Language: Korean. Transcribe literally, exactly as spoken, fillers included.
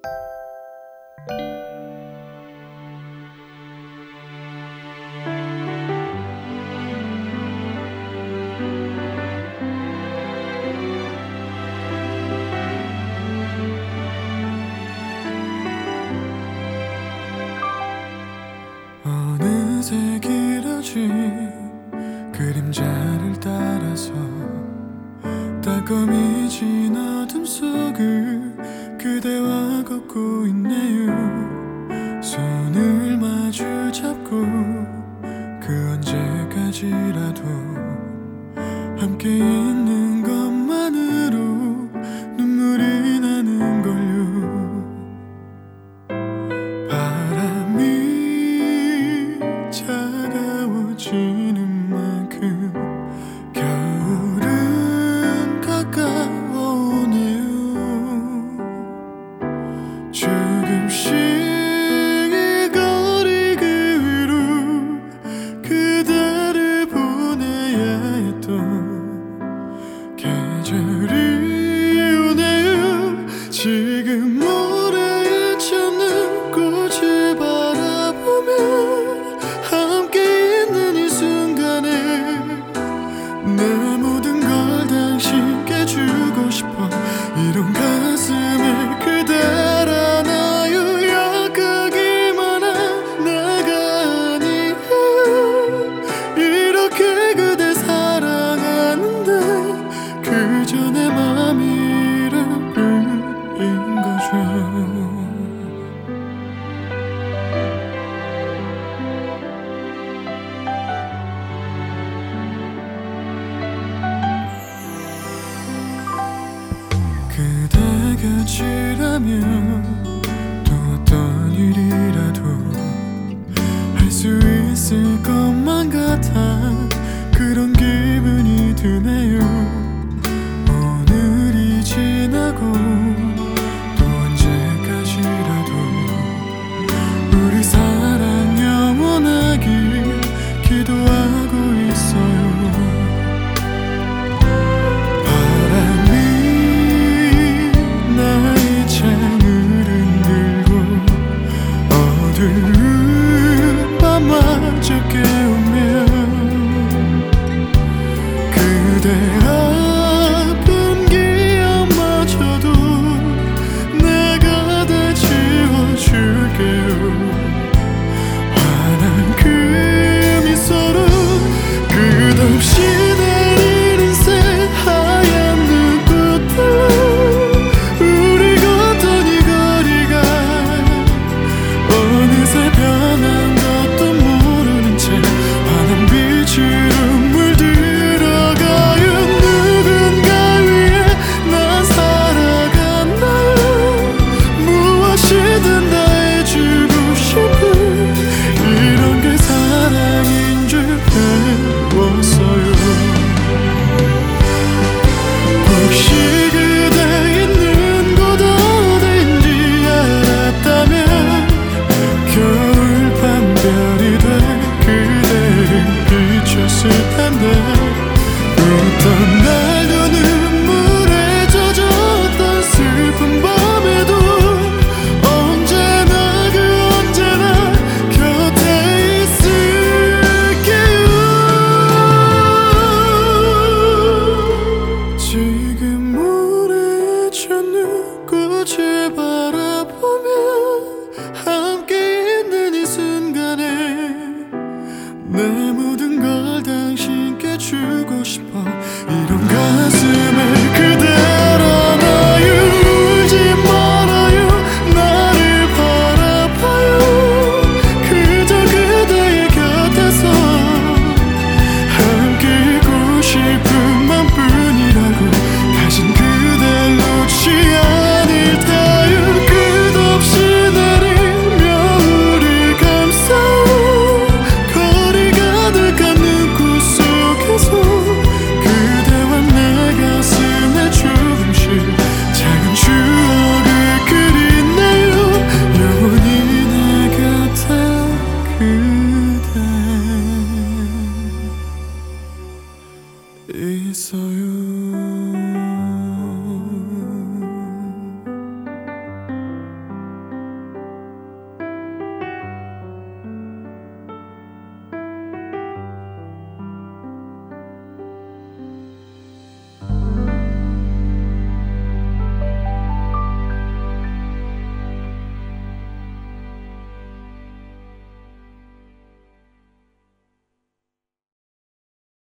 어느새 길어진 그림자를 따라서 따끔해진 어둠 속을 그대와 걷고 있네요. 손을 마주 잡고 그 언제까지라도 함께 있는 것만으로 눈물이 나는 걸요. 바람이 차가워지는 만큼 겨울은 가까워오네요. 조금씩 이 거리 그 위로 그대를 보내야 했던 계절이 오네요. 지금 모래에 젖는 꽃을 바라보며 함께 있는 이 순간에 내 모든 걸 당신께 주고 싶어. 이런 가슴에 그댈 안아요. 약하기만 한 내가 아니에요. 이렇게 그댈 사랑하는데 그저 내 맘이 이런 거죠. 그대 곁이라면 또 어떤 일이라도 할 수 있을 것만 같아 그런 기분이 드네요. 오늘이 지나고 또 언제까지라도 우리 사랑 영원하길 기도하고 있어요. 나의 창을 흔들고 어두운 밤마저 깨우며 그대 아픈 기억마저도 내가 다 지워줄게요. 환한 그 미소로 끝없이 내리는 새하얀 눈꽃들로 어느새 변한 것도 모르는 채 환한 빛으로 물들어가요. 누군가 위해 난 살아간다요. 무엇이든 다 해주고 싶은 이런 게 사랑인 줄 배웠어요. 혹시 그대 있는 곳 어딘지 알았다면 겨울밤별이 돼 그대를 비췄을 텐데 어떤 날도 눈물에 젖었던 슬픈 밤에도 언제나 그 언제나 곁에 있을게요. 지금 모래에 젖는 꽃을 바라보며 함께 있는 이 순간에 내 모든 걸 당신께 주고 싶어. 이런 가슴에 그댈 안아요. 울지 말아요. 나를 바라봐요. 그저 그대의 곁에서 함께 있고 싶은 맘뿐이라고. 다신 그댈 놓지 않을 테요. 끝없이 내린 겨울을 감싸요. 거리 가득한 눈꽃 속에서 그대와 내 가슴에 조금씩 작은 추억을 그리네요. 영원히 내 곁에 그대 있어요.